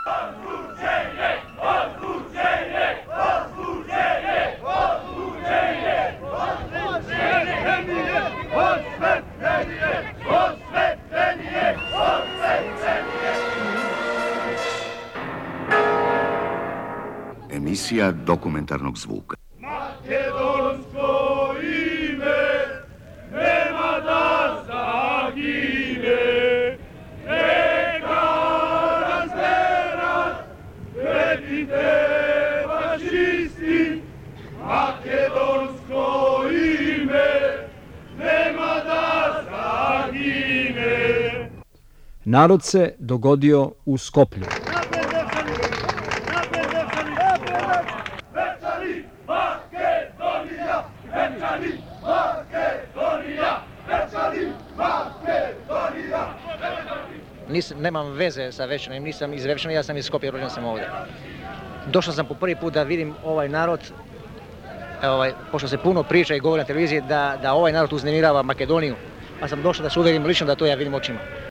Emisija dokumentarnog zvuka. Makedonsko ime nema da zagine, neka razderat pretite fašisti. Makedonsko ime nema da zagine. Narod se dogodio u Skoplju. Nemam veze sa Vevčanom, nisam iz Vevčana, ja sam iz Skopja, rođen sam ovdje. Došao sam po prvi put da vidim ovaj narod, pošto se puno priča i govori na televiziji da ovaj narod uznemirava Makedoniju, pa sam došao da se uvjerim lično da to ja vidim očima.